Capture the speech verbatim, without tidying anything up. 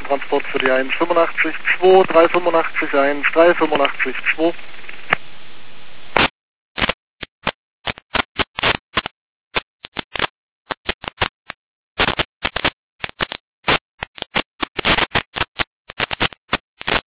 Transport für die eins fünfundachtzig zwei, drei fünfundachtzig eins, drei fünfundachtzig zwei.